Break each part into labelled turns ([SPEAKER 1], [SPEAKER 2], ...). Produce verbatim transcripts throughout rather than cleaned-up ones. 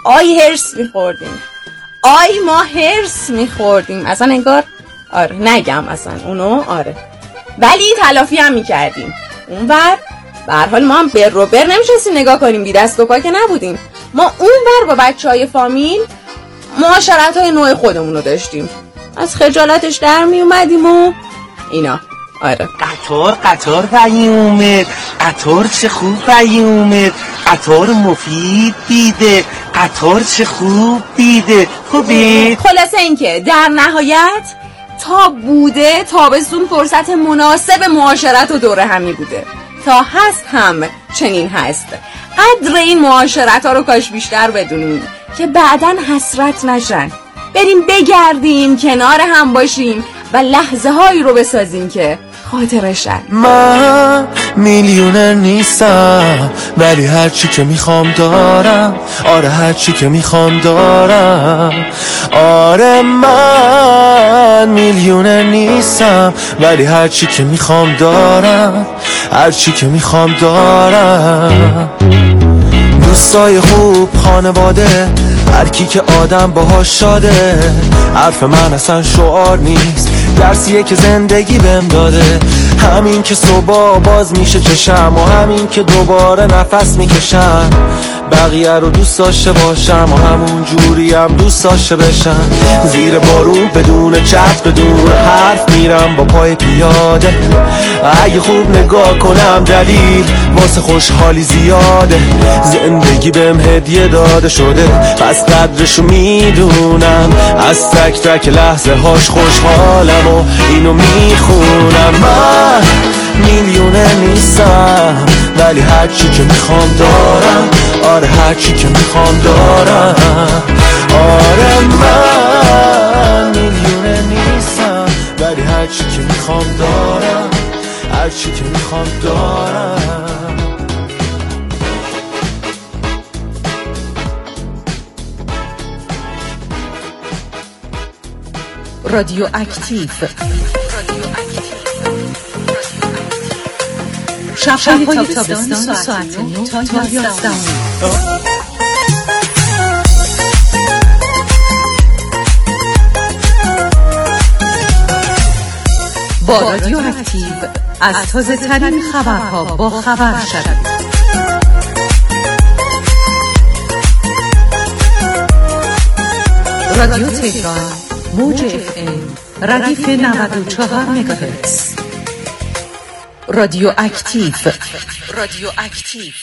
[SPEAKER 1] آی هرس میخوردیم، آی ما هرس میخوردیم اصلا انگار. آره نگم اصلا اونو. آره ولی تلافی هم میکردیم اون بر. به هر حال ما هم بر رو بر نمیشستیم نگاه کنیم، بی دست و پا که نبودیم. ما اون بر با بچه های فامیل معاشرت های نوع خودمون رو داشتیم، از خجالتش در می اومدیم و اینا. آره
[SPEAKER 2] قطار قطار پیومد، قطار چه خوب پیومد، قطار مفید بیده، قطار چه خوب بیده. خوبی؟
[SPEAKER 1] خلاصه این که در نهایت تا بوده تابستون فرصت مناسب معاشرت و دوره همی بوده، تا هست هم چنین هست. قدر این معاشرت ها رو کاش بیشتر بدونیم که بعدن حسرت نشن، بریم بگردیم کنار هم باشیم و لحظه هایی رو بسازیم که خاطرشن.
[SPEAKER 3] من میلیونر نیستم ولی هر چی که میخوام دارم، آره هر چی که میخوام دارم. آره من میلیونر نیستم ولی هر چی که میخوام دارم، هر چی که میخوام دارم. دوستای خوب، خانواده، هر کی که آدم باهاش شاده. حرف من اصلا شعار نیست، درسیه که زندگی بهم داده. همین که صبح باز میشه چشم و همین که دوباره نفس میکشم. بقیه رو دوست داشته باشم و همون جوری هم دوست داشته بشم. زیر بارون بدون چتر بدون حرف میرم با پای پیاده. اگه خوب نگاه کنم دلیل واسه خوشحالی زیاده. زندگی بهم هدیه داده شده پس قدرشو میدونم. از تک تک لحظه هاش خوشحالم و اینو میخونم. من میلیونر نیستم ولی هر چی که میخوام دارم، آره هر چی که میخوام دارم. آره من میلیونر نیستم ولی هر چی که میخوام دارم، هر چی که میخوام دارم.
[SPEAKER 4] رادیو اکتیو، شب‌های تابستان ساعت نه تا یازده. با رادیو اکتیو از تازه ترین خبرها با خبر شدید. رادیو تهران موج اف ام ردیف نود و چهار مگاهرتز. رادیو اکتیو، رادیو اکتیو.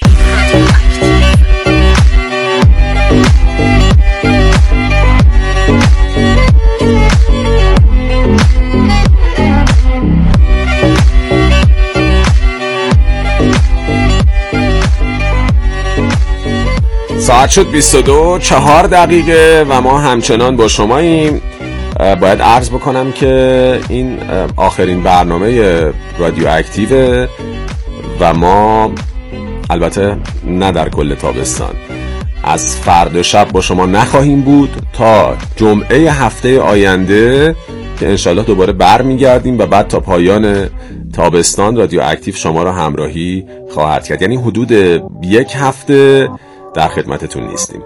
[SPEAKER 5] ساعت شد بیست و دو چهار دقیقه و ما همچنان با شماییم. باید عرض بکنم که این آخرین برنامه رادیو اکتیو و ما البته نه در کل تابستان، از فردا شب با شما نخواهیم بود تا جمعه هفته آینده که انشالله دوباره برمیگردیم و بعد تا پایان تابستان رادیو اکتیو شما را همراهی خواهد کرد. یعنی حدود یک هفته در خدمتتون نیستیم.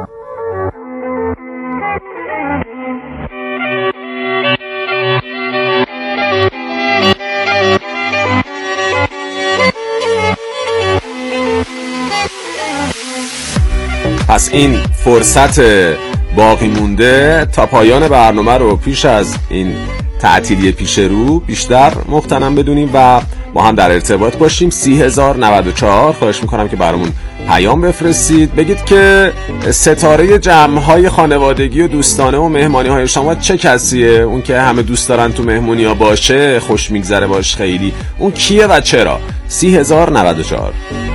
[SPEAKER 5] پس این فرصت باقی مونده تا پایان برنامه رو پیش از این تعطیلی پیش رو بیشتر مغتنم بدونیم و با هم در ارتباط باشیم. سی هزار نود و چهار خواهش میکنم که برامون پیام بفرستید، بگید که ستاره جمع‌های خانوادگی و دوستانه و مهمانی‌های شما چه کسیه؟ اون که همه دوست دارن تو مهمونی‌ها باشه، خوش میگذره باش خیلی، اون کیه و چرا؟ سی هزار نود و چهار.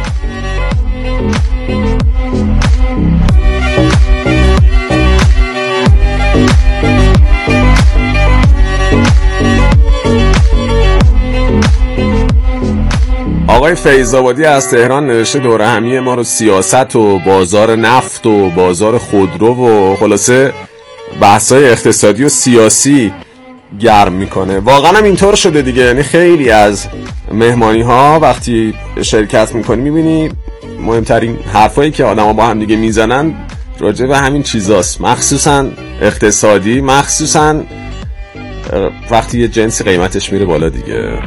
[SPEAKER 5] آقای فیض‌آبادی از تهران نوشته دوره همی ما رو سیاست و بازار نفت و بازار خودرو و خلاصه بحث‌های اقتصادی و سیاسی گرم میکنه. واقعا هم اینطور شده دیگه، یعنی خیلی از مهمانی ها وقتی شرکت میکنی میبینی مهمترین حرفایی که آدم ها با هم دیگه میزنن راجع به همین چیزاست، مخصوصا اقتصادی، مخصوصا وقتی یه جنسی قیمتش میره بالا دیگه.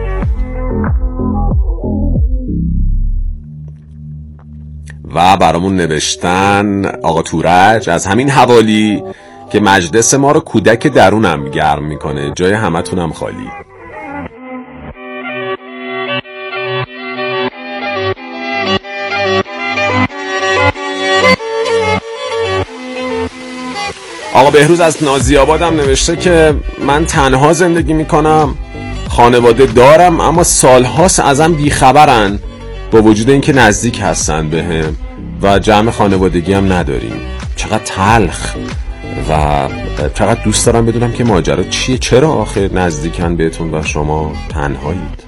[SPEAKER 5] و برامون نوشتن آقا تورج از همین حوالی که مجلس ما رو کودک درونم گرم میکنه، جای همتونم خالی. آقا بهروز از نازی آبادم نوشته که من تنها زندگی میکنم، خانواده دارم اما سالهاست ازم بیخبرن، با وجود اینکه نزدیک هستن بهم و جمع خانوادگی هم نداریم. چقدر تلخ و چقدر دوست دارم بدونم که ماجرا چیه، چرا آخه نزدیکن بهتون و شما تنهایید.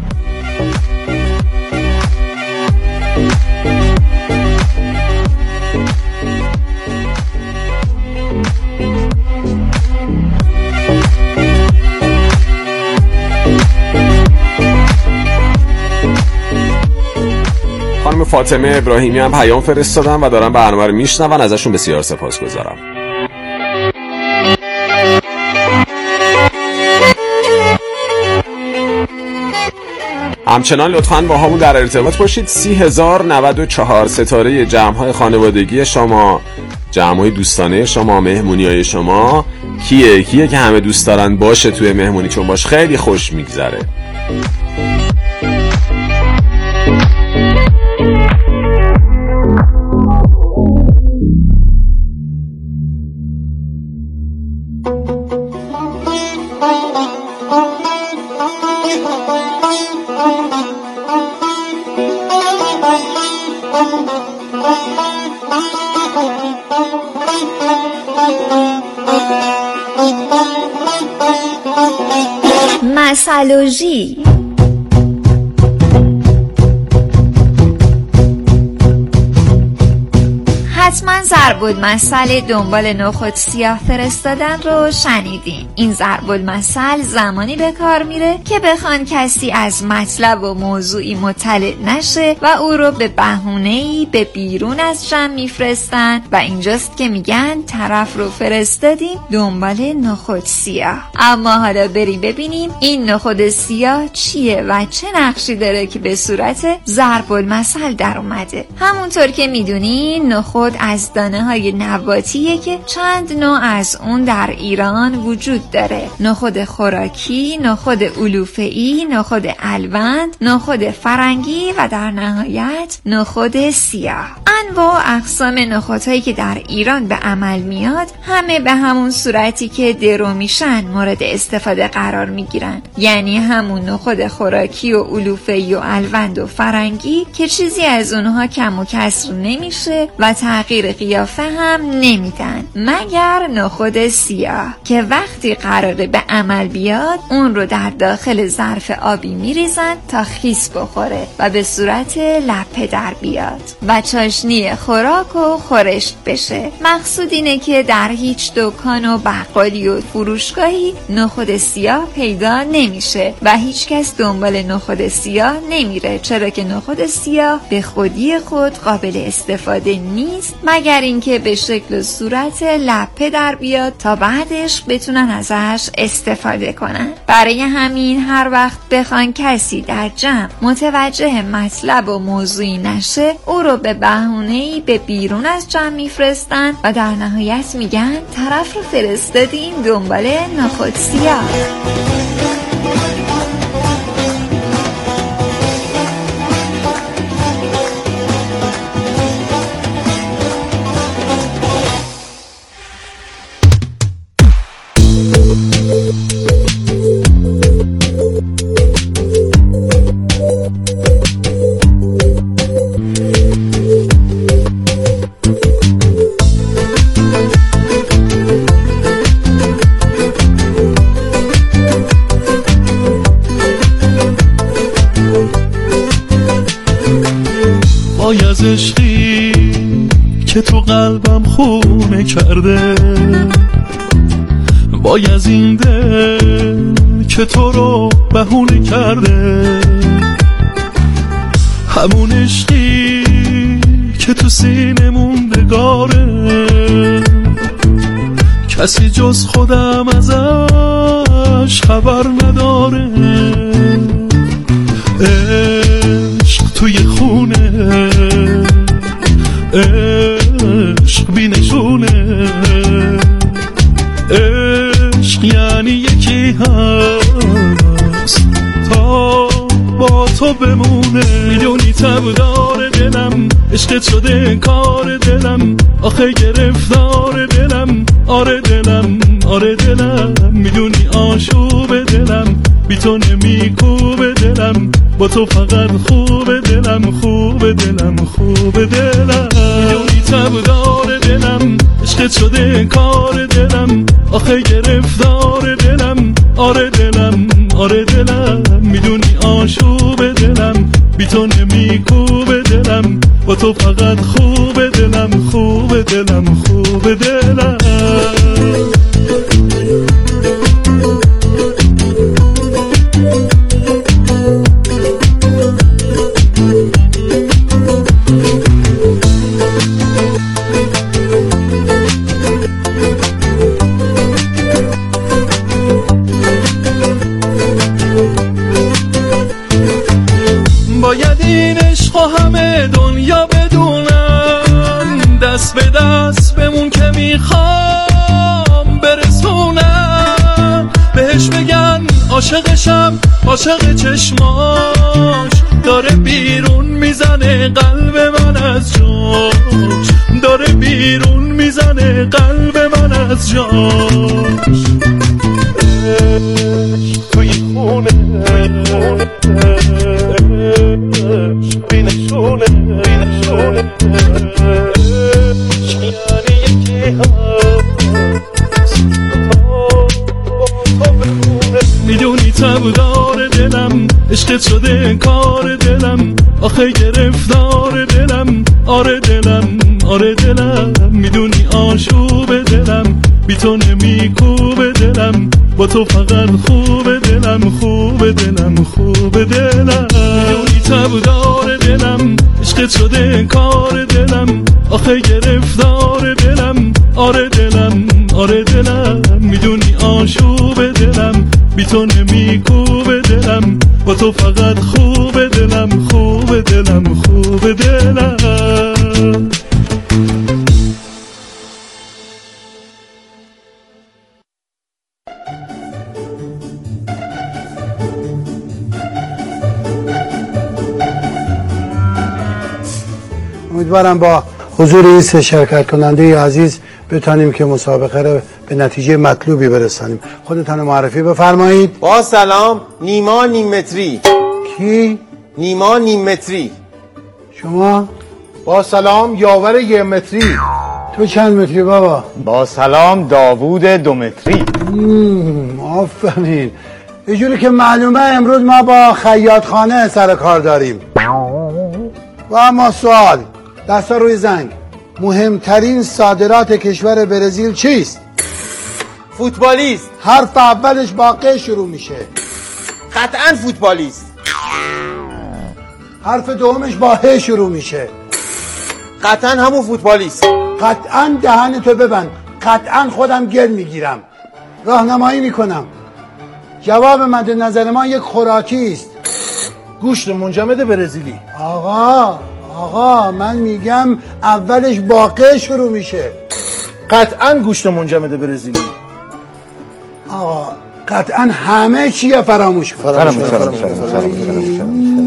[SPEAKER 5] خانم فاطمه ابراهیمی هم پیام فرستادن و دارن برنامه رو میشنون، ازشون بسیار سپاسگزارم. همچنان لطفاً با همون در ارتباط باشید. سی هزار نود و چهار ستاره جمع‌های خانوادگی شما، جمع‌های دوستانه شما، مهمونی‌های شما کیه؟ کیه که همه دوست دارن باشه توی مهمونی، چون باش خیلی خوش میگذره.
[SPEAKER 6] مسالوژی. حتما ضرب‌المثل دنبال نخود سیاه فرستادن رو شنیدین. این ضرب‌المثل زمانی به کار میره که بخوان کسی از مطلب و موضوعی مطلع نشه و او رو به بهونه‌ای به بیرون از جمع میفرستن و اینجاست که میگن طرف رو فرستادیم دنبال نخود سیاه. اما حالا بریم ببینیم این نخود سیاه چیه و چه نقشی داره که به صورت ضرب‌المثل در اومده. همونطور که میدونین نخود از دانه های نباتیه که چند نوع از اون در ایران وجود داره: نخود خوراکی، نخود علوفه‌ای، نخود الوند، نخود فرنگی و در نهایت نخود سیاه. انواع اقسام نخودهایی که در ایران به عمل میاد همه به همون صورتی که درو میشن مورد استفاده قرار میگیرن، یعنی همون نخود خوراکی و علوفه‌ای و الوند و فرنگی که چیزی از اونها کم و کسر نمیشه و تغییر قیافه هم نمیدن، مگر نخود سیاه که وقتی قراره به عمل بیاد اون رو در داخل ظرف آبی میریزن تا خیس بخوره و به صورت لپه در بیاد و چاشنی خوراک و خورشت بشه. مقصود اینه که در هیچ دکان و بقالی و فروشگاهی نخود سیاه پیدا نمیشه و هیچ کس دنبال نخود سیاه نمیره، چرا که نخود سیاه به خودی خود قابل استفاده نیست مگر اینکه به شکل و صورت لپه در بیاد تا بعدش بتونن ازش استفاده کنن. برای همین هر وقت بخوان کسی در جمع متوجه مطلب و موضوعی نشه او رو به بهونه‌ای به بیرون از جمع میفرستن و در نهایت میگن طرف رو فرستادیم دنبال نخود سیاه.
[SPEAKER 3] وای از عشقی که تو قلبم خونه کرده، وای از این دل که تو رو بهونه کرده، همون عشقی که تو سینه موندگاره، کسی جز خودم ازش خبر نداره. عشق توی خونه، عشق بی نشونه، عشق یعنی یکی هست تا با تو بمونه. میدونی تب داره دلم، عشقت شده کار دلم، آخه گرفتار دلم، آره دلم آره دلم. میدونی آشوب دلم بی تو نمیکوب دلم، با تو فقط خوب دلم خوب دلم خوب دلم. میدونی تب داره دلم، عشقت شده کار دلم، آخه گرفتار دلم، آره دلم آره دلم. میدونی آشوب دلم بی تو نمیکوب دلم، با تو فقط خوب دلم خوب دلم خوب دلم. باید این عشق همه دنیا بدونن، دست به دست بمون که میخوام برسونم بهش، بگن عاشقشم عاشق چشماش، داره بیرون میزنه قلب من از جاش، داره بیرون میزنه قلب من از جاش. عشق توی خونه، عشق بی نشونه، بی نشونه، عشق یعنی یکی هست تا با تو بمونه. میدونی تب داره دلم، عشقت شده کار دلم، آخه گرفتار دلم، آره دلم آره دلم. میدونی آشوب دلم بی تو نمیکوب دلم، با تو فقط خوب دلم خوب دلم خوب دلم. میدونی تب داره دلم، عشقت شده کار دلم، آخه گرفتار دلم، آره دلم آره دلم. میدونی آشوب دلم بی تو نمیکوب دلم، با تو فقط خوب دلم خوب دلم خوب دلم.
[SPEAKER 7] امیدوارم با حضور این سه شرکت کننده عزیز بتانیم که مسابقه رو به نتیجه مطلوبی برسانیم. خودتان معرفی بفرمایید.
[SPEAKER 2] با سلام، نیما نیم متری.
[SPEAKER 7] کی؟
[SPEAKER 2] نیما نیم متری.
[SPEAKER 7] شما؟
[SPEAKER 8] با سلام، یاور یه متری.
[SPEAKER 7] تو چند متری بابا؟
[SPEAKER 8] با سلام، داوود دو متری.
[SPEAKER 7] آفرین. یه جوری که معلومه امروز ما با خیاط خانه سر کار داریم. و اما سوال، دستا روی زنگ، مهمترین صادرات کشور برزیل چیست؟
[SPEAKER 2] فوتبالیست.
[SPEAKER 7] حرف اولش با ق شروع میشه.
[SPEAKER 2] قطعا فوتبالیست.
[SPEAKER 7] حرف دومش با ه شروع میشه.
[SPEAKER 2] قطعا همون فوتبالیست.
[SPEAKER 7] قطعا دهنتو ببند. قطعا خودم گل میگیرم. راهنمایی میکنم. جواب مد نظر ما یک خوراکی است.
[SPEAKER 8] گوشت منجمد برزیلی.
[SPEAKER 7] آقا آقا من میگم اولش با ق شروع میشه.
[SPEAKER 8] قطعا گوشت منجمد برزیلی.
[SPEAKER 7] آقا قطعا همه چیه فراموش کن.
[SPEAKER 8] فراموش فراموش فراموش.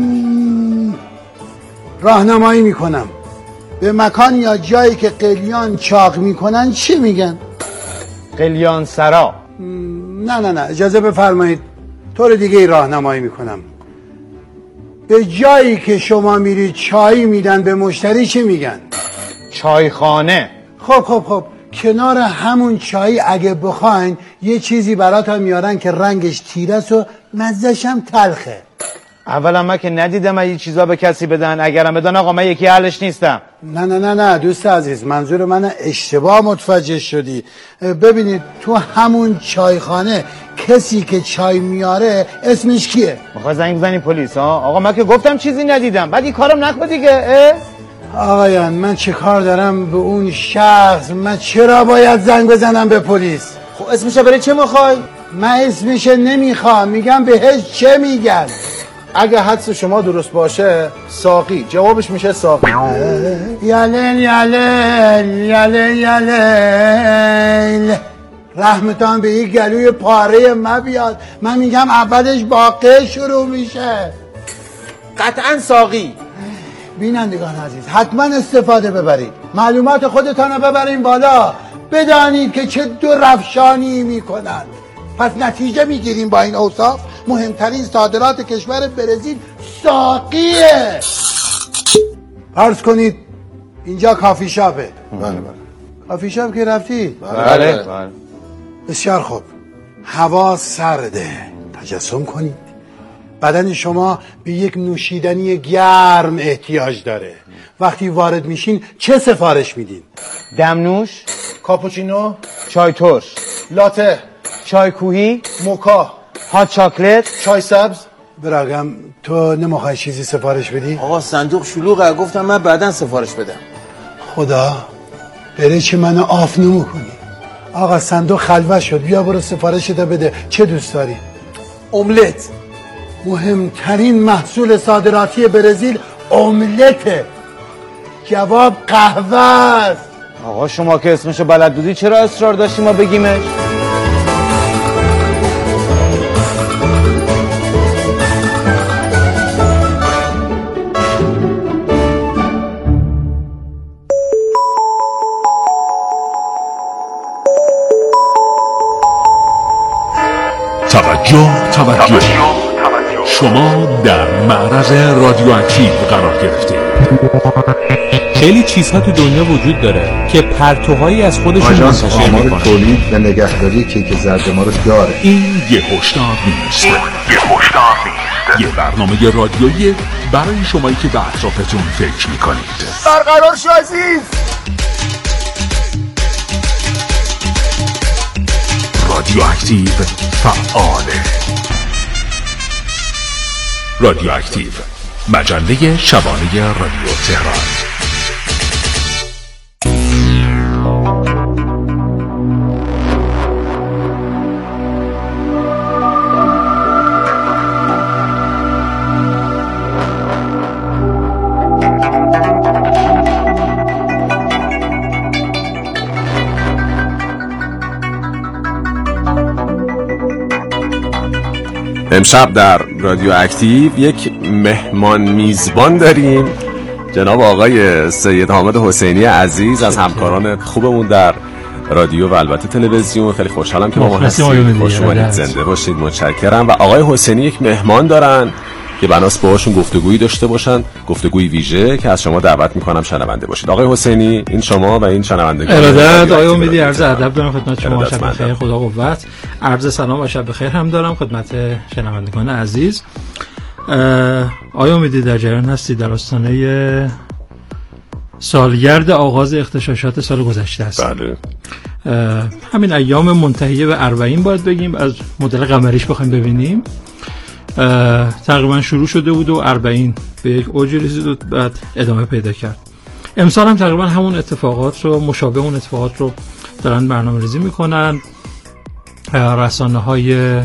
[SPEAKER 7] راهنمایی میکنم. به مکان یا جایی که قلیان چاق میکنن چی میگن؟
[SPEAKER 8] قلیان سرا.
[SPEAKER 7] نه نه نه اجازه بفرمایید طور دیگه راهنمایی میکنم. به جایی که شما میرید چای میدن به مشتری چی میگن؟
[SPEAKER 8] چایخانه.
[SPEAKER 7] خب خب خب کنار همون چای اگه بخواین یه چیزی براتون میارن که رنگش تیره است و مزه‌ش هم تلخه.
[SPEAKER 8] اولا من که ندیدم این چیزا به کسی بدن، اگرم بدن آقا من یکی حلش نیستم.
[SPEAKER 7] نه نه نه نه دوست عزیز، منظور من اشتباه متوجه شدی. ببینید تو همون چایخانه کسی که چای میاره اسمش کیه؟
[SPEAKER 8] میخوای زنگ بزنی پلیس ها؟ آقا من که گفتم چیزی ندیدم، بعد این کارم نکن دیگه.
[SPEAKER 7] آقایان من چه کار دارم به اون شخص؟ من چرا باید زنگ بزنم به پلیس؟
[SPEAKER 8] خب اسمشو برای چه میخوای؟
[SPEAKER 7] من اسمش نمیخوام، میگم بهش چه میگن؟
[SPEAKER 8] اگه حدس شما درست باشه ساقی، جوابش میشه ساقی.
[SPEAKER 7] یالیل یالیل یالیل یالیل رحمتان به این گلوی پاره ما بیاد. من میگم اولش با ق شروع میشه.
[SPEAKER 8] قطعا ساقی.
[SPEAKER 7] بینندگان عزیز حتما استفاده ببرید، معلومات خودتان رو ببرین بالا، بدانید که چه دو رفشانی میکنن. پس نتیجه میگیریم با این اوصاف مهمترین صادرات کشور برزیل ساقیه. فرض کنید اینجا کافی شاپه.
[SPEAKER 8] بله بله.
[SPEAKER 7] کافی شاپ که رفتی؟
[SPEAKER 8] بله بله.
[SPEAKER 7] بسیار خوب. هوا سرده، تجسم کنید بدن شما به یک نوشیدنی گرم احتیاج داره. وقتی وارد میشین چه سفارش میدین؟
[SPEAKER 8] دمنوش، کاپوچینو، چای ترش، لاته، چای کوهی، موکا، هات چاکلت، چای سبز.
[SPEAKER 7] براگم تو نمیخوای چیزی سفارش بدی؟
[SPEAKER 8] آقا صندوق شلوغه، گفتم من بعداً سفارش بدم.
[SPEAKER 7] خدا بره چه منو آف نمو کنی. آقا صندوق خلوت شد، بیا برو سفارشت بده. چه دوست داری؟
[SPEAKER 8] املت.
[SPEAKER 7] مهمترین محصول صادراتی برزیل املته. جواب قهوه است.
[SPEAKER 8] آقا شما که اسمشو بلد بودی چرا اصرار داشتی ما بگیمش؟
[SPEAKER 9] توجه توجه شما در معرض رادیواکتیو قرار گرفتید.
[SPEAKER 10] خیلی چیزها تو دنیا وجود داره که پرتوهایی از خودشون منتشر میکنن.
[SPEAKER 11] تولید و نگهداری کیک زرد ما رو داره.
[SPEAKER 9] این یه هشدار نیست. این یه هشدار نیست. یه برنامه رادیویی برای شمایی که به اطرافتون فکر میکنید.
[SPEAKER 8] برقرار شو عزیز.
[SPEAKER 9] رادیواکتیو فعاله. رادیواکتیو مجله شبانه رادیو تهران.
[SPEAKER 5] امشب در رادیو اکتیو یک مهمان میزبان داریم، جناب آقای سید حامد حسینی عزیز از همکاران خوبمون در رادیو و البته تلویزیون. خیلی خوشحالم که با ما هستید. خوش اومدید، زنده باشید. متشکرم. و آقای حسینی یک مهمان دارن که بناس باهاشون گفتگویی داشته باشن، گفتگویی ویژه که از شما دعوت میکنم شنونده باشید. آقای حسینی این شما و این شنوندگان.
[SPEAKER 12] ارادت آقای امیدی، عرض ادب دارم خدمت شما. شب بخیر، خدا قوت. عرض سلام و شب بخیر هم دارم خدمت شنوندگان عزیز. آقای امیدی در جریان هستی در آستانه سالگرد آغاز اغتشاشات سال گذشته است.
[SPEAKER 5] بله.
[SPEAKER 12] همین ایام منتهیه به اربعین باید بگیم، از مدل قمریش بخوایم ببینیم تقریبا شروع شده بود و اربعین به یک اوج رسید و بعد ادامه پیدا کرد. امسال هم تقریبا همون اتفاقات رو، مشابه اون اتفاقات رو دارن برنامه‌ریزی میکنن. رسانه های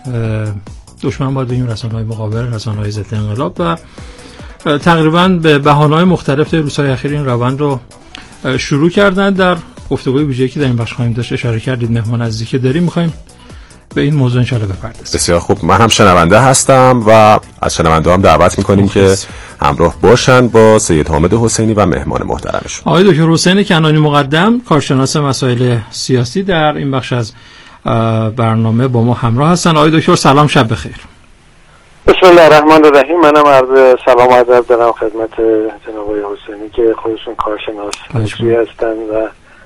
[SPEAKER 12] دشمن باید بگیم، رسانه های مقابل، رسانه های ضد انقلاب و تقریبا به بهانه‌های مختلف روزهای اخیر این روند رو شروع کردن. در گفتگوی ویژه‌ای که در این بخش خواهیم داشت اشاره کردید مهمان عزیزی که داریم، می‌خوایم به این موضوع انشالله بپردازیم.
[SPEAKER 5] بسیار خوب. من هم شنونده هستم و از شنونده هم دعوت میکنیم که همراه باشن با سید حامد حسینی و مهمان محترمشون.
[SPEAKER 12] آقای دکتر حسین کنانی مقدم، کارشناس مسائل سیاسی، در این بخش از برنامه با ما همراه هستن. آقای دکتر سلام، شب بخیر.
[SPEAKER 13] بسم الله الرحمن الرحیم. منم عرض سلام و ادب دارم خدمت جناب آقای حسینی که خودشون کارشناس مسئولی هستن و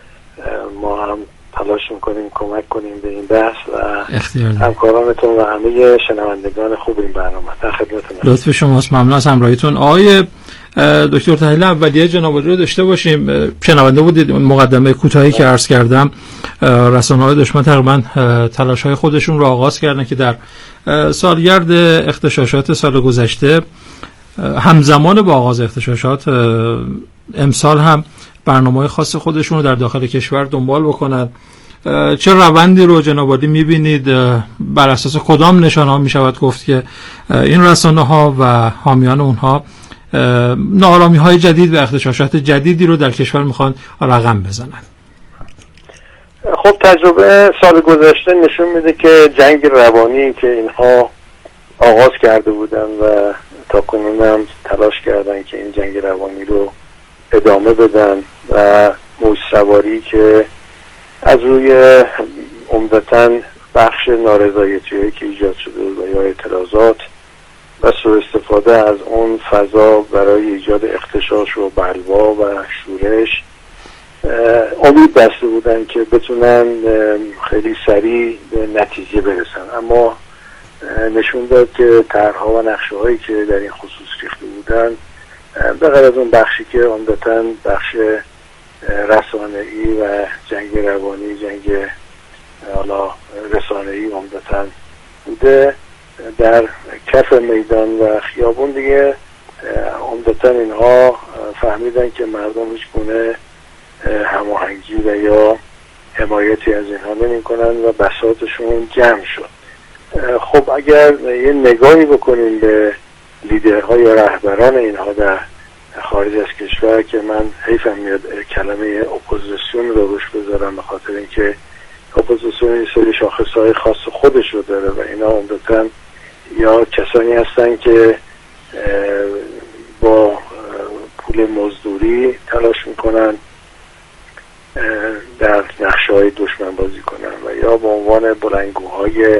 [SPEAKER 13] ما هم تلاش میکنیم کمک کنیم به این بحث و همکارانتون و همه شنوندگان خوب این برنامه. در خدمتتون.
[SPEAKER 12] لطف شماست، ممنون از همراهیتون. آقای دکتر تحلیل اولیه جناب عالی رو داشته باشیم. شنونده بودید مقدمه کوتاهی که عرض کردم. رسانه‌های دشمن تقریبا تلاش‌های خودشون رو آغاز کردن که در سالگرد اغتشاشات سال گذشته همزمان با آغاز اغتشاشات امسال هم برنامه‌های خاص خودشون رو در داخل کشور دنبال بکنن. چه روندی رو جناب عالی می‌بینید؟ بر اساس کدام نشانه‌ها می‌شود گفت که این رسانه‌ها و حامیان اونها ناآرامی‌های جدید و اغتشاشات جدیدی رو در کشور می‌خوان رقم بزنن؟
[SPEAKER 13] خب تجربه سال گذشته نشون میده که جنگ روانی که اینها آغاز کرده بودن و تا کنون هم تلاش کردن که این جنگ روانی رو ادامه بدن و موج سواری که از روی عمدتاً بخش نارضایتی‌هایی که ایجاد شده و یا اعتراضات و سوء استفاده از اون فضا برای ایجاد اغتشاش و بلوا و شورش امید بسته بودن که بتونن خیلی سریع به نتیجه برسن، اما نشون داد که طرح‌ها و نقشه‌هایی که در این خصوص ریخته بودن به غیر از اون بخشی که عمدتاً بخش رسانه‌ای و جنگ روانی، جنگ حالا رسانه‌ای عمدتاً بوده، در کف میدان و خیابون دیگه عمدتاً اینها فهمیدن که مردم هیچ گونه هماهنگی و یا حمایتی از اینها نمی کنن و بساطشون جمع شد. خب اگر یه نگاهی بکنیم به لیدرهای رهبران اینها در خارج از کشور که من حیفم میاد کلمه اپوزیسیون رو روش بذارم به خاطر اینکه اپوزیسیون یه سری شاخصهای خاص خودش رو داره و اینا عمدتاً یا کسانی هستن که با پول مزدوری تلاش میکنن در نقشه‌های دشمن بازی کنن و یا به عنوان بلندگوهای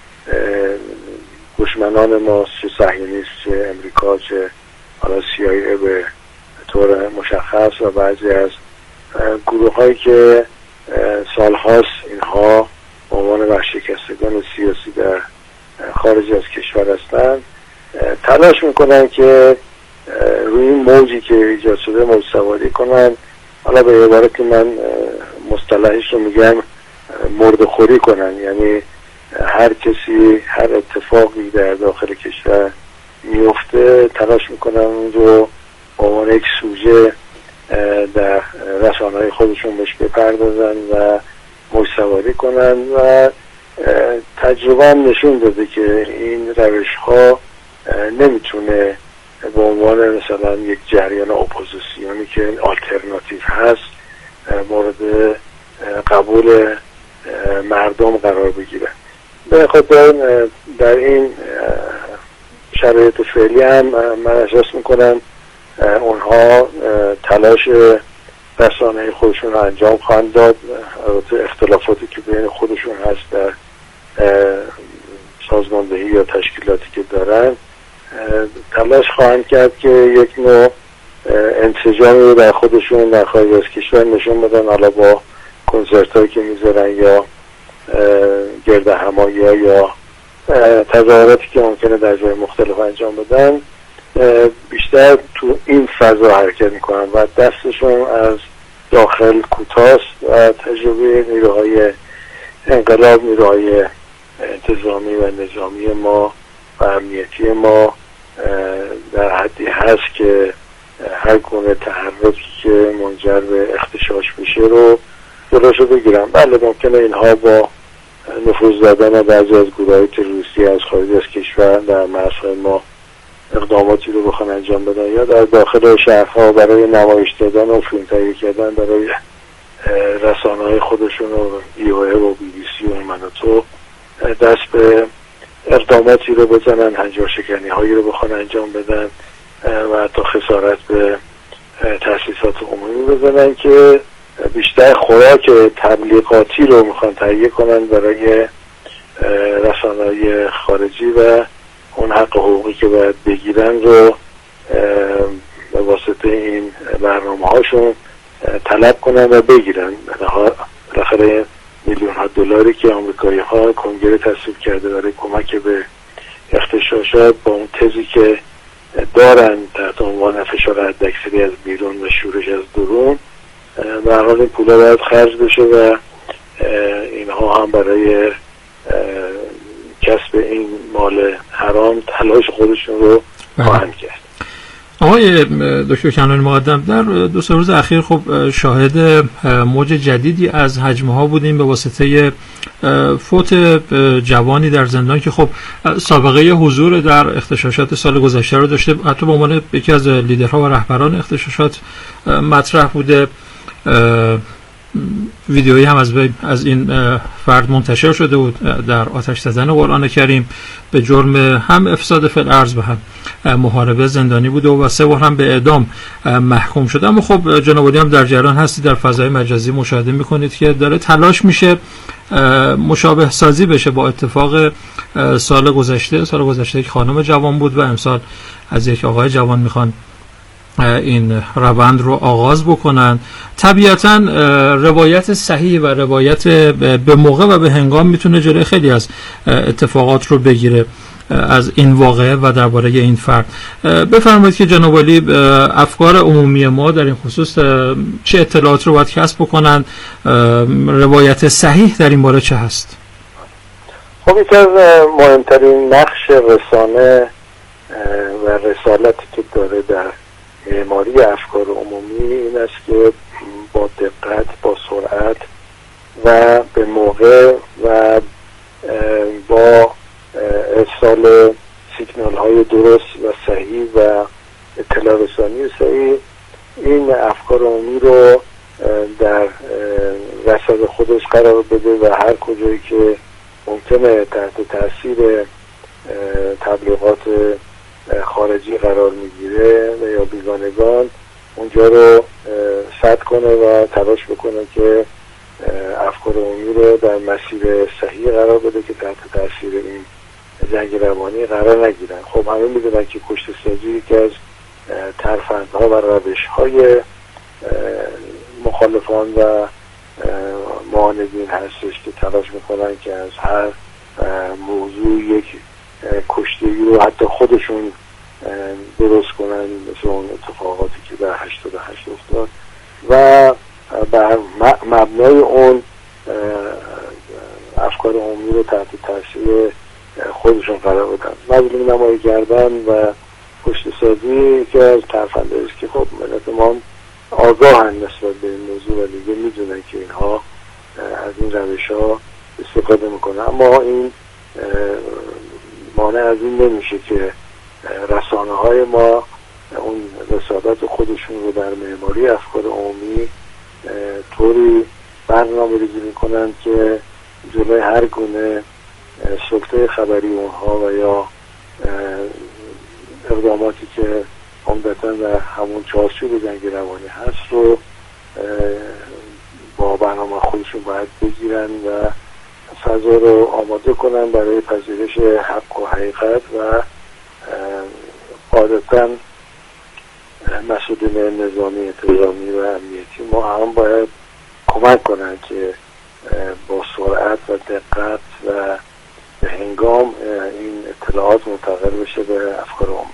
[SPEAKER 13] دشمنان ما، چه صهیونیست، چه امریکا، چه حالا سی آی ای به طور مشخص و بعضی از گروه هایی که سالهاست اینها به عنوان ورشکستگان سیاسی در خارج از کشور هستن تلاش میکنن که روی این موجی که ایجاد شده موج سواری کنن. حالا به عبارتی من مصطلحش رو میگم مردخوری کنن، یعنی هر کسی هر اتفاقی در داخل کشور میفته تلاش میکنن اون رو به عنوان یک سوژه در رسانه‌های خودشون بهش بپردازن و موج سواری کنن و تجربه هم نشون داده که این روش ها نمیتونه به عنوان مثلا یک جریان اپوزیسیونی که آلترناتیو هست مورد قبول مردم قرار بگیره. به خاطر در این شرایط فعلی هم من احساس میکنم اونها تلاش رسانه‌ای خودشون رو انجام خواهند داد. اختلافاتی که بین خودشون هست در سازماندهی یا تشکیلاتی که دارن تلاش خواهند کرد که یک نوع انسجامی رو در خودشون در خارج از کشور نشون بدن، حالا با کنسرت هایی که میذارن یا گرد همایی ها یا تظاهراتی که ممکنه در جای مختلف انجام بدن بیشتر تو این فضا حرکت میکنن و دستشون از داخل کوتاست و تجربه نیروهای انقلاب، نیروهای انتظامی و نظامی ما و امنیتی ما در حدی هست که هر گونه تحرکی که منجر به اغتشاش بشه رو جلوشو بگیرن. بله ممکنه اینها با نفوذ دادن بعضی از گروه‌های تروریستی از خارج از کشور در مرزهای ما اقداماتی رو بخوان انجام بدن یا در داخل شهرها برای نمایش دادن و فیلم تهیه کردن برای رسانه‌های خودشون و ای او ای و بی بی سی و من و تو دست به اقداماتی رو بزنن، هنجار شکنی هایی رو بخوان انجام بدن و حتی خسارت به تأسیسات عمومی بزنن که بیشتر خوراک تبلیغاتی رو میخوان تهیه کنن برای رسانه‌های خارجی و اون حق حقوقی که باید بگیرن رو به واسطه این برنامه هاشون طلب کنن و بگیرن. بالاخره میلیون ها دلاری که آمریکایی ها کنگره تصویب کرده برای کمک به اغتشاشات با اون تزی که دارن تحت عنوان فشار حداکثری از بیرون و شورش از درون، به هر حال این پولا باید خرج بشه و اینها هم برای کسب این مال حرام تلاش خودشون رو خواهند کرد.
[SPEAKER 12] آقای دکتر کنانی مقدم، در دو سه روز اخیر خب شاهد موج جدیدی از هجمه ها بودیم به واسطه فوت جوانی در زندان که خب سابقه حضور در اغتشاشات سال گذشته رو داشته، حتی به عنوان یکی از لیدرها و رهبران اغتشاشات مطرح بوده. ویدیویی هم از از این فرد منتشر شده بود در آتش زدن قرآن کریم به جرم هم افساد فی الارض و هم محاربه زندانی بوده و سه بار هم به اعدام محکوم شده. اما خب جناب علی هم در جریان هستی، در فضای مجازی مشاهده میکنید که داره تلاش میشه مشابه سازی بشه با اتفاق سال گذشته. سال گذشته یک خانم جوان بود و امسال از یک آقای جوان میخوان این روند رو آغاز بکنن. طبیعتا روایت صحیح و روایت به موقع و به هنگام میتونه جلوی خیلی از اتفاقات رو بگیره از این واقعه و درباره این فرد. بفرمایید که جناب علی افکار عمومی ما در این خصوص چه اطلاعات رو باید کسب بکنن، روایت صحیح در این باره چه هست؟
[SPEAKER 13] خب یکی از مهمترین نقش رسانه و رسالتی که داره در معماری افکار عمومی این است که با دقت، با سرعت و به موقع و با ارسال سیگنال های درست و صحیح و اطلاع رسانی صحیح این افکار عمومی رو در رصد خودش قرار بده و هر کجایی که ممکنه تحت تاثیر تبلیغات خارجی قرار میگیره و یا بیگانگان اونجا رو سد کنه و تلاش بکنه که افکار عمومی رو در مسیر صحیح قرار بده که تحت تاثیر این جنگ روانی قرار نگیرن. خب همه میدونن که کشته سازی یکی از ترفندها و روش‌های مخالفان و معاندین هستش که تلاش میکنن که از هر موضوع یک کشتگی رو حتی خودشون درست کنن، مثل اون اتفاقاتی که در هشتاد و هشت افتاد و بر مبنای اون افکار عمومی رو تحت تاثیر خودشون قرار بدن، مظلوم نمایی کردن و کشته سازی که از ترفنده است که خب ملت ما آگاهن نسبت به این موضوع و دیگه میدونن که اینها از این روش ها استفاده میکنن. اما این مانع از این نمیشه که رسانه های ما اون رسالت خودشون رو در معماری افکار عمومی طوری برنامه ریزی میکنن که جلوی هر گونه سکته خبری اونها و یا اقداماتی که عمدتاً در همون چارچوب جنگ روانی هست رو با برنامه خودشون باید بگیرن و فضا رو آماده کنن برای پذیرش حق و حقیقت و قاعدتاً مسئولین نظامی، انتظامی و امنیتی ما هم باید کمک کنن که با سرعت و دقت و به هنگام این اطلاعات منتقل بشه به افکار عمومی.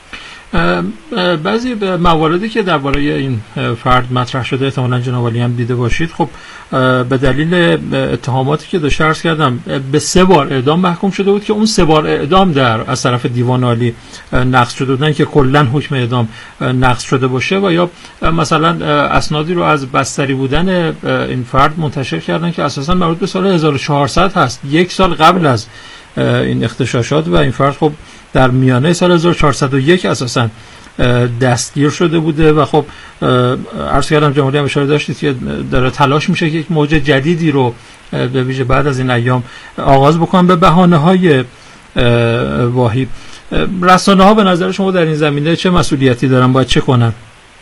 [SPEAKER 12] بعضی مواردی که درباره این فرد مطرح شده احتمالاً جناب علی هم دیده باشید، خب به دلیل اتهاماتی که داشته عرض کردم به سه بار اعدام محکوم شده بود که اون سه بار اعدام در از طرف دیوان عالی نقض شده بود، نه که کلا حکم اعدام نقض شده باشه. و یا مثلا اسنادی رو از بستری بودن این فرد منتشر کردن که اساساً مربوط به سال هزار و چهارصد هست، یک سال قبل از این اغتشاشات، و این فرد خب در میانه سال هزار و چهارصد و یک اساساً دستگیر شده بوده. و خب عرض کردم جمهوری هم اشاره داشتید که داره تلاش میشه که یک موج جدیدی رو به ویژه بعد از این ایام آغاز بکنن به بهانه‌های واهی. رسانه ها به نظر شما در این زمینه چه مسئولیتی دارن، باید چه کنن؟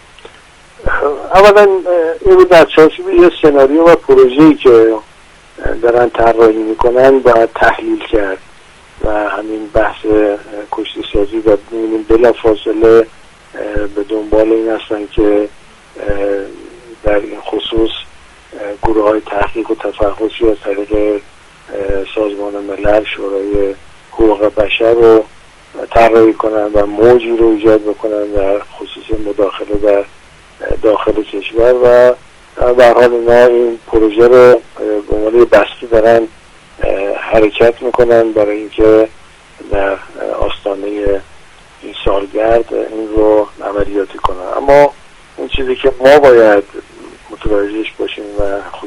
[SPEAKER 13] اولا این در چارچوب یه سناریو و پروژه‌ای که دارن طراحی میکنن باید تحلیل کرد و همین بحث کشته سازی و بلا فاصله به دنبال این هستن که در این خصوص گروه های تحقیق و تفحصی از طریق سازمان ملل، شورای حقوق بشر رو طراحی کنن و موجی رو ایجاد بکنن در خصوص مداخله در داخل کشور و به هر حال اینا این پروژه رو به عنوان بسته دارن حرکت میکنن برای اینکه در آستانه این سالگرد گرد این رو عملیاتی کنن. اما اون چیزی که ما باید متوجهش باشیم و